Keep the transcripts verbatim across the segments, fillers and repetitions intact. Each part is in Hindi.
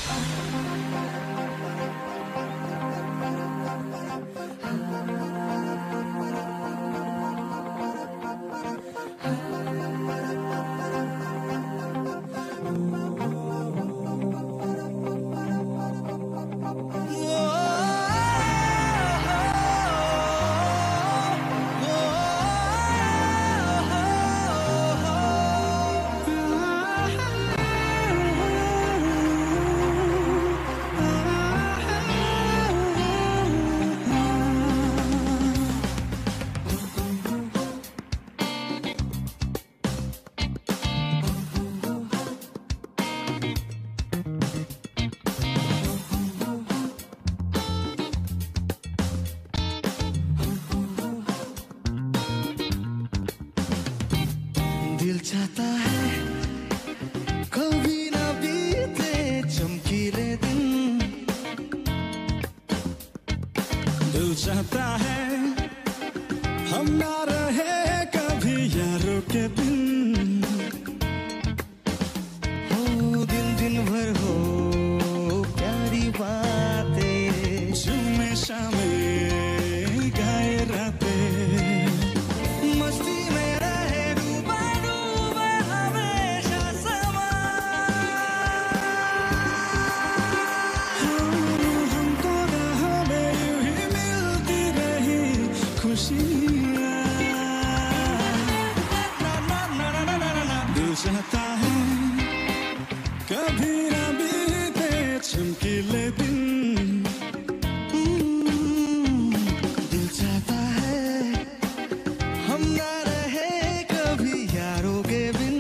दिल चाहता है कभी ना बीते चमकीले दिन, दिल चाहता है हम ना रहे कभी यारों के बिन, हो दिन दिन भर हो प्यारी बातें, जुम्मे शामे गाए रातें, मस्ती में रहे डूबा डूबा हमेशा समा, हमको राहों में यूं ही मिलती रही खुशियाँ। दिल चाहता है कभी ना बीते चमकीले दिन, दिल चाहता है हम ना रहे कभी यारों के बिन,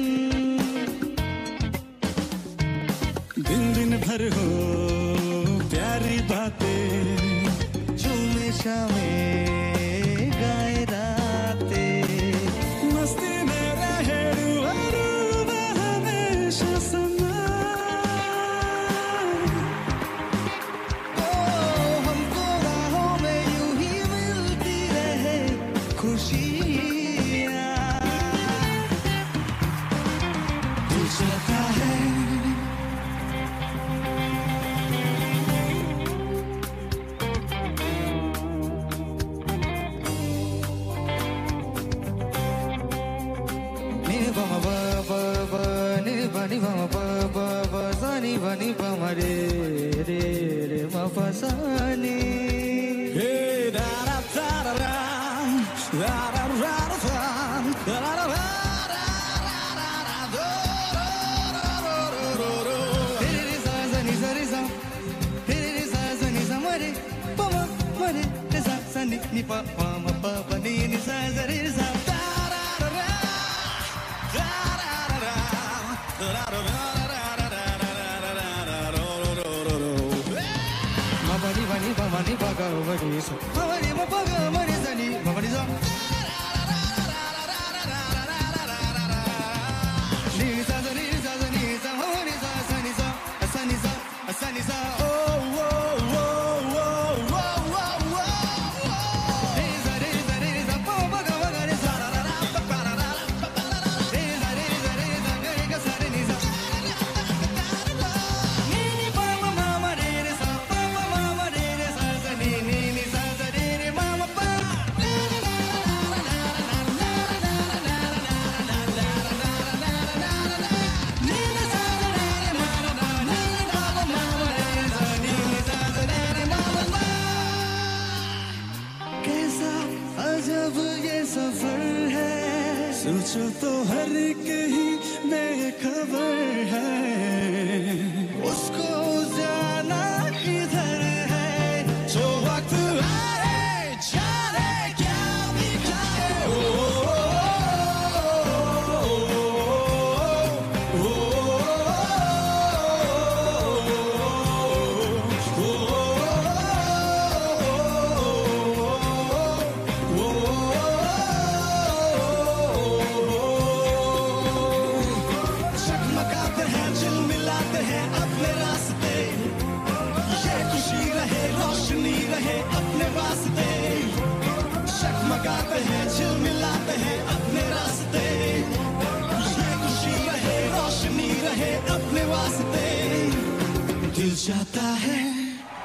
दिन दिन भर हो प्यारी बातें, झूमे शामे गाए रातें, मस्ती में रहे डूबा डूबा हमेशा समा। ओ हमको राहों में यूं ही मिलती रहे खुशियाँ। दिल चाहता है Ni pa ma pa pa pa, ni pa ni pa ma pa pa pa, sa ni pa ni pa ma re re re ma pa sa ni. hey da da da da da da da da da da da da Re re re sa sa ni sa re sa, re re re sa sa ni sa ma re pa ma ma re re sa sa ni ni pa pa ma pa pa ni ni sa sa re sa. Ma pa ni pa ni pa ma ni pa ga ma ni sa, ma ma ni ma pa ga ma ni sa ni ma ma ni sa. Ni sa sa ni sa sa ni sa ma ma ni sa sa ni sa sa ni sa sa ni sa. oh oh oh oh oh oh Re sa re sa re sa pa ma ga ma ga re sa. Re sa re sa re sa ga re ga sa re ni sa. Ni ni pa ma ma ma re re sa pa ma ma ma re re sa sa ni ni ni sa sa re re ma ma pa. Ni ni sa sa re re ma ma ma ni ni pa ma ma ma re re sa ni ni sa sa re re ma ma pa. कैसा अजब ये सफर है, सोचो तो हर कहीं बेखबर है, उसको जाना किधर है, जो वक्त आए जाने क्या दिखाए। ओ, ओ, ओ, चकमकाते हैं जिनमें जाता है